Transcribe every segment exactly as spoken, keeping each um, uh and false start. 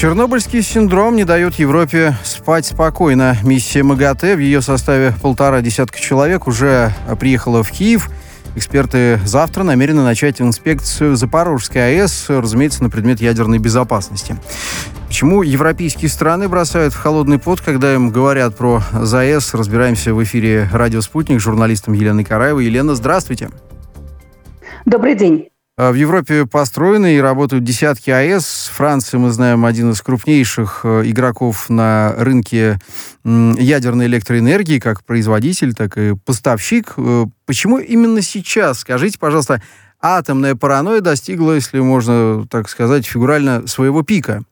Чернобыльский синдром не дает Европе спать спокойно. Миссия МАГАТЭ в ее составе полтора десятка человек уже приехала в Киев. Эксперты завтра намерены начать инспекцию Запорожской АЭС, разумеется, на предмет ядерной безопасности. Почему европейские страны бросают в холодный пот, когда им говорят про ЗАЭС? Разбираемся в эфире «Радио Спутник» с журналистом Еленой Караевой. Елена, здравствуйте. Добрый день. В Европе построены и работают десятки АЭС. Франция, мы знаем, один из крупнейших игроков на рынке ядерной электроэнергии, как производитель, так и поставщик. Почему именно сейчас, скажите, пожалуйста, атомная паранойя достигла, если можно так сказать, фигурально своего пика?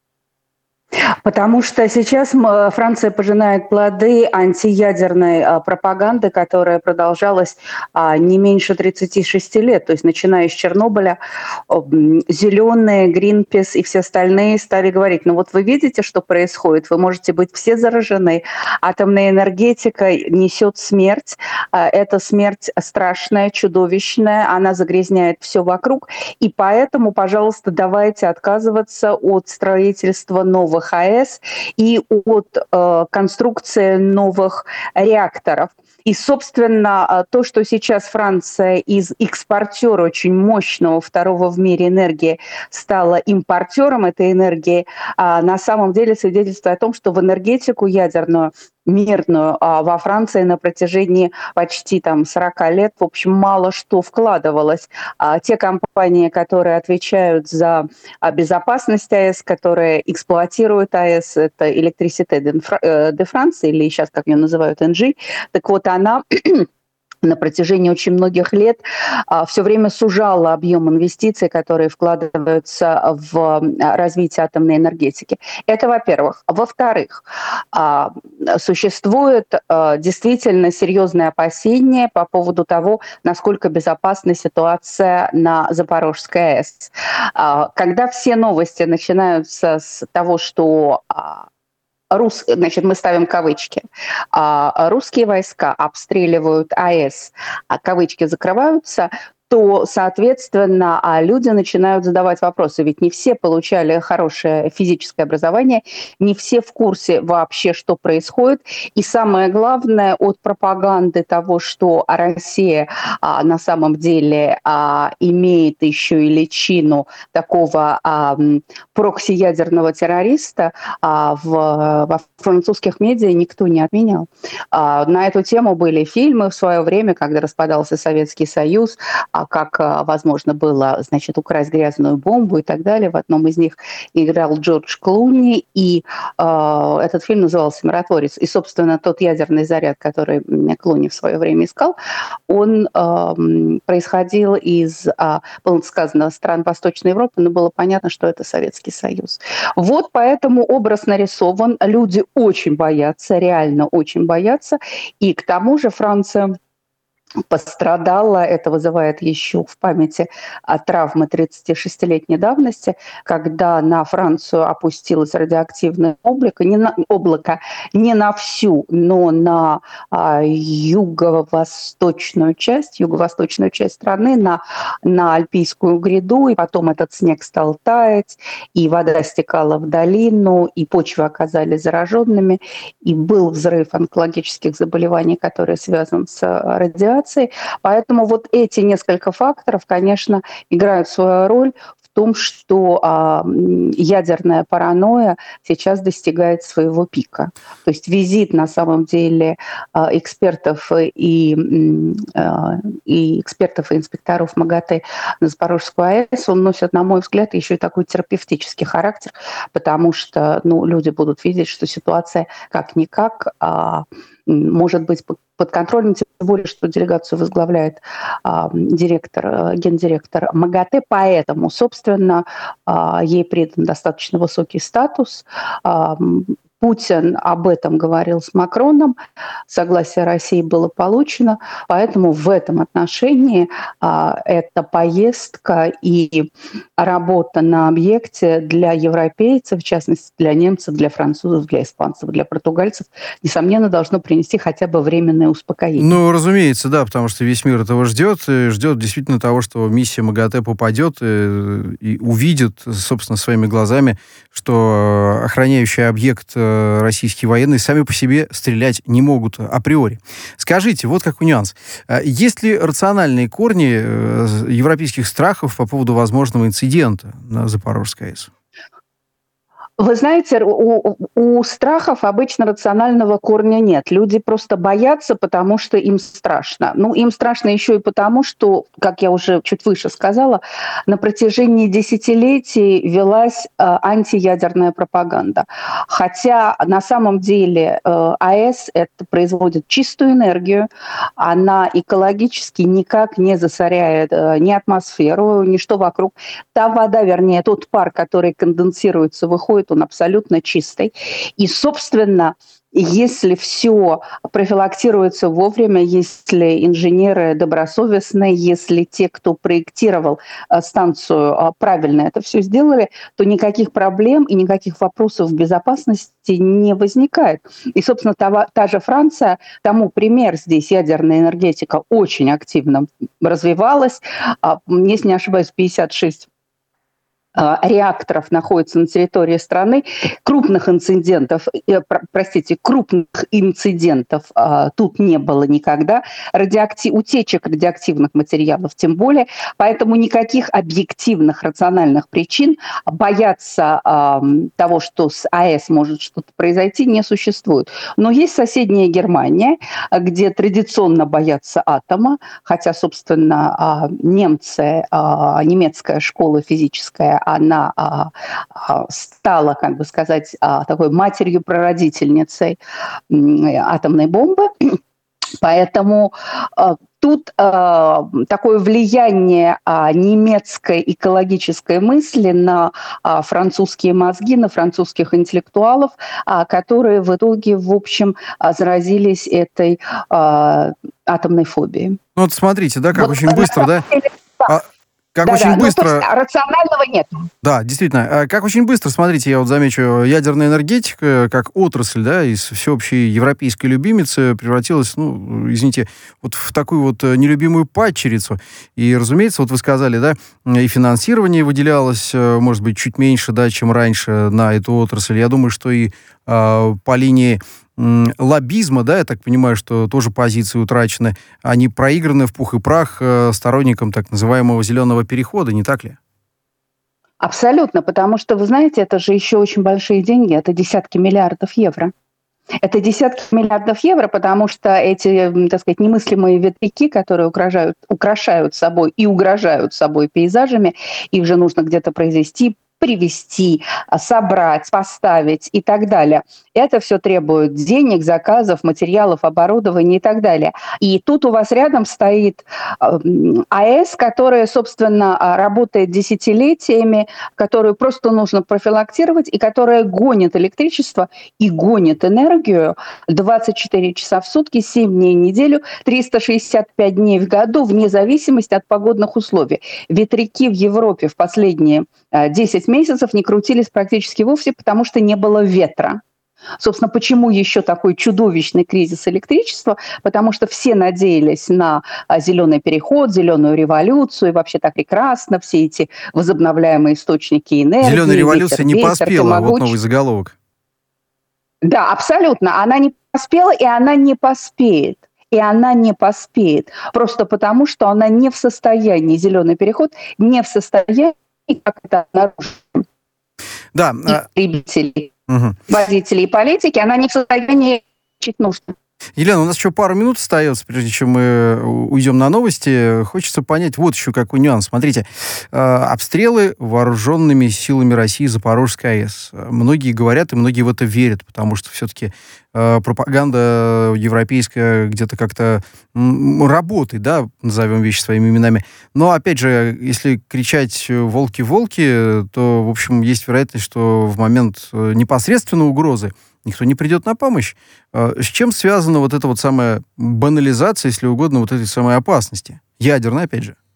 Потому что сейчас Франция пожинает плоды антиядерной пропаганды, которая продолжалась не меньше тридцати шести лет. То есть, начиная с Чернобыля, зеленые, Гринпис и все остальные стали говорить: ну вот вы видите, что происходит, вы можете быть все заражены. Атомная энергетика несет смерть. Эта смерть страшная, чудовищная, она загрязняет все вокруг. И поэтому, пожалуйста, давайте отказываться от строительства новых АЭС и от э, конструкции новых реакторов. И, собственно, то, что сейчас Франция из экспортера очень мощного, второго в мире энергии, стала импортером этой энергии, на самом деле свидетельствует о том, что в энергетику ядерную, мирную, во Франции на протяжении почти там сорока лет, в общем, мало что вкладывалось. Те компании, которые отвечают за безопасность АЭС, которые эксплуатируют АЭС, это Электрисите де Франс, или сейчас, как ее называют, эн джи, так вот, она на протяжении очень многих лет а, все время сужала объем инвестиций, которые вкладываются в развитие атомной энергетики. Это, во-первых. Во-вторых, а, существует а, действительно серьезные опасения по поводу того, насколько безопасна ситуация на Запорожской АЭС. А, когда все новости начинаются с того, что а, Рус, значит, мы ставим кавычки. А, русские войска обстреливают АЭС, а кавычки закрываются, то, соответственно, люди начинают задавать вопросы. Ведь не все получали хорошее физическое образование, не все в курсе вообще, что происходит. И самое главное, от пропаганды того, что Россия а, на самом деле а, имеет еще и личину такого а, прокси-ядерного террориста, а, в, во французских медиа никто не отменял. А, на эту тему были фильмы в свое время, когда распадался Советский Союз, как возможно было, значит, украсть грязную бомбу и так далее. В одном из них играл Джордж Клуни, и э, этот фильм назывался «Миротворец». И, собственно, тот ядерный заряд, который Клуни в свое время искал, он э, происходил из, э, было сказано, стран Восточной Европы, но было понятно, что это Советский Союз. Вот поэтому образ нарисован. Люди очень боятся, реально очень боятся. И к тому же Франция пострадала, это вызывает еще в памяти травмы тридцатишестилетней давности, когда на Францию опустилось радиоактивное облако, не на, облако не на всю, но на а, юго-восточную часть, юго-восточную часть страны, на, на Альпийскую гряду, и потом этот снег стал таять, и вода стекала в долину, и почвы оказались зараженными, и был взрыв онкологических заболеваний, который связан с радиацией. Поэтому вот эти несколько факторов, конечно, играют свою роль в том, что а, ядерная паранойя сейчас достигает своего пика. То есть визит, на самом деле, а, экспертов и, а, и экспертов и инспекторов МАГАТЭ на Запорожскую АЭС, он носит, на мой взгляд, еще и такой терапевтический характер, потому что ну, люди будут видеть, что ситуация как-никак а, может быть под контролем, тем более, что делегацию возглавляет а, директор, гендиректор МАГАТЭ, поэтому, собственно, а, ей придан достаточно высокий статус. А, Путин об этом говорил с Макроном, согласие России было получено, поэтому в этом отношении а, эта поездка и работа на объекте для европейцев, в частности для немцев, для французов, для испанцев, для португальцев, несомненно, должно принести хотя бы временное успокоение. Ну, разумеется, да, потому что весь мир этого ждет, и ждет действительно того, что миссия МАГАТЭ попадет и, и увидит, собственно, своими глазами, что охраняющий объект российские военные сами по себе стрелять не могут априори. Скажите, вот какой нюанс. Есть ли рациональные корни европейских страхов по поводу возможного инцидента на Запорожской АЭС? Вы знаете, у, у страхов обычно рационального корня нет. Люди просто боятся, потому что им страшно. Ну, им страшно еще и потому, что, как я уже чуть выше сказала, на протяжении десятилетий велась э, антиядерная пропаганда. Хотя на самом деле э, АЭС это производит чистую энергию, она экологически никак не засоряет э, ни атмосферу, ни что вокруг. Та вода, вернее, тот пар, который конденсируется, выходит, он абсолютно чистый. И, собственно, если все профилактируется вовремя, если инженеры добросовестные, если те, кто проектировал станцию, правильно это все сделали, то никаких проблем и никаких вопросов безопасности не возникает. И, собственно, та, та же Франция, тому пример здесь ядерная энергетика очень активно развивалась. Если не ошибаюсь, пятьдесят шесть реакторов находится на территории страны, крупных инцидентов, э, простите, крупных инцидентов э, тут не было никогда, радиоактив, утечек радиоактивных материалов тем более, поэтому никаких объективных рациональных причин бояться э, того, что с АЭС может что-то произойти, не существует. Но есть соседняя Германия, где традиционно боятся атома, хотя, собственно, э, немцы, э, немецкая школа физическая, она а, а, стала, как бы сказать, а, такой матерью-прародительницей атомной бомбы. Поэтому а, тут а, такое влияние а, немецкой экологической мысли на а, французские мозги, на французских интеллектуалов, а, которые в итоге, в общем, а, заразились этой а, атомной фобией. Ну вот смотрите, да, как вот, очень быстро, да? А... Как да, очень да, быстро... Ну, рационального нет. Да, действительно. Как очень быстро, смотрите, я вот замечу, ядерная энергетика, как отрасль, да, из всеобщей европейской любимицы превратилась, ну, извините, вот в такую вот нелюбимую падчерицу. И, разумеется, вот вы сказали, да, и финансирование выделялось, может быть, чуть меньше, да, чем раньше на эту отрасль. Я думаю, что и э, по линии лоббизма, да, я так понимаю, что тоже позиции утрачены, они проиграны в пух и прах сторонникам так называемого зеленого перехода, не так ли? Абсолютно, потому что, вы знаете, это же еще очень большие деньги, это десятки миллиардов евро. Это десятки миллиардов евро, потому что эти, так сказать, немыслимые ветряки, которые украшают, украшают собой и угрожают собой пейзажами, их же нужно где-то произвести, привезти, собрать, поставить и так далее. Это все требует денег, заказов, материалов, оборудования и так далее. И тут у вас рядом стоит АЭС, которая, собственно, работает десятилетиями, которую просто нужно профилактировать и которая гонит электричество и гонит энергию двадцать четыре часа в сутки, семь дней в неделю, триста шестьдесят пять дней в году, вне зависимости от погодных условий. Ветряки в Европе в последние десять месяцев не крутились практически вовсе, потому что не было ветра. Собственно, почему еще такой чудовищный кризис электричества? Потому что все надеялись на зеленый переход, зеленую революцию, и вообще так прекрасно, все эти возобновляемые источники энергии. Зеленая революция ветер, не ветер, поспела, вот новый заголовок. Да, абсолютно. Она не поспела, и она не поспеет. И она не поспеет. Просто потому, что она не в состоянии, зеленый переход, не в состоянии, как это обнаружено. Да. И потребители, угу. водители и политики, она не в состоянии чуть нужно. Елена, у нас еще пару минут остается, прежде чем мы уйдем на новости. Хочется понять вот еще какой нюанс. Смотрите, э, обстрелы вооруженными силами России Запорожской АЭС. Многие говорят, и многие в это верят, потому что все-таки э, пропаганда европейская где-то как-то м, работает, да, назовем вещи своими именами. Но, опять же, если кричать «волки-волки», то, в общем, есть вероятность, что в момент непосредственной угрозы никто не придет на помощь. С чем связана вот эта вот самая банализация, если угодно, вот этой самой опасности? Ядерная, опять же.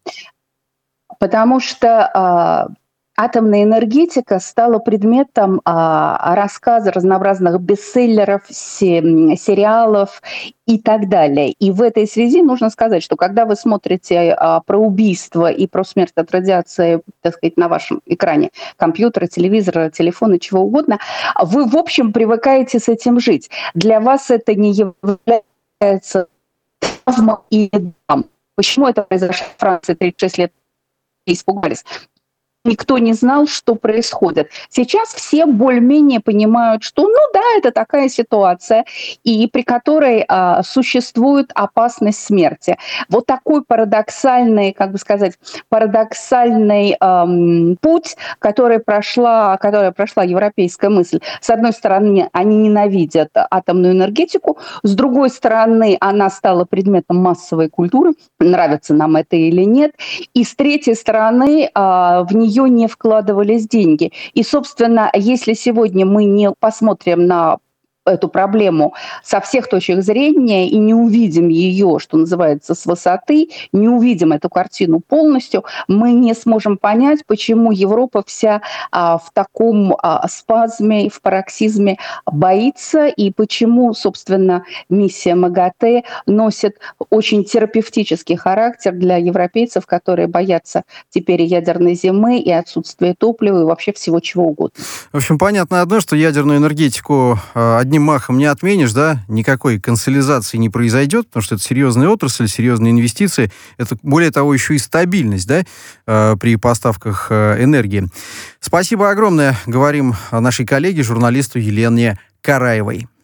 Потому что э, атомная энергетика стала предметом э, рассказа разнообразных бестселлеров, се- сериалов и так далее. И в этой связи нужно сказать, что когда вы смотрите э, про убийство и про смерть от радиации, так сказать, на вашем экране компьютера, телевизора, телефона, чего угодно, вы, в общем, привыкаете с этим жить. Для вас это не является травмой и бедом. Почему это произошло в Франции тридцать шесть лет? Испугались. Никто не знал, что происходит. Сейчас все более-менее понимают, что, ну да, это такая ситуация, и при которой а, существует опасность смерти. Вот такой парадоксальный, как бы сказать, парадоксальный эм, путь, который прошла, который прошла европейская мысль. С одной стороны, они ненавидят атомную энергетику, с другой стороны, она стала предметом массовой культуры, нравится нам это или нет, и с третьей стороны, а, в нее ее не вкладывались деньги. И, собственно, если сегодня мы не посмотрим на эту проблему со всех точек зрения и не увидим ее, что называется, с высоты, не увидим эту картину полностью, мы не сможем понять, почему Европа вся а, в таком а, спазме, в пароксизме боится, и почему, собственно, миссия МАГАТЭ носит очень терапевтический характер для европейцев, которые боятся теперь и ядерной зимы, и отсутствия топлива, и вообще всего чего угодно. В общем, понятно одно, что ядерную энергетику одним махом не отменишь, да, никакой консолидации не произойдет, потому что это серьезная отрасль, серьезные инвестиции, это, более того, еще и стабильность, да, при поставках энергии. Спасибо огромное, говорим нашей коллеге, журналисту Елене Караевой.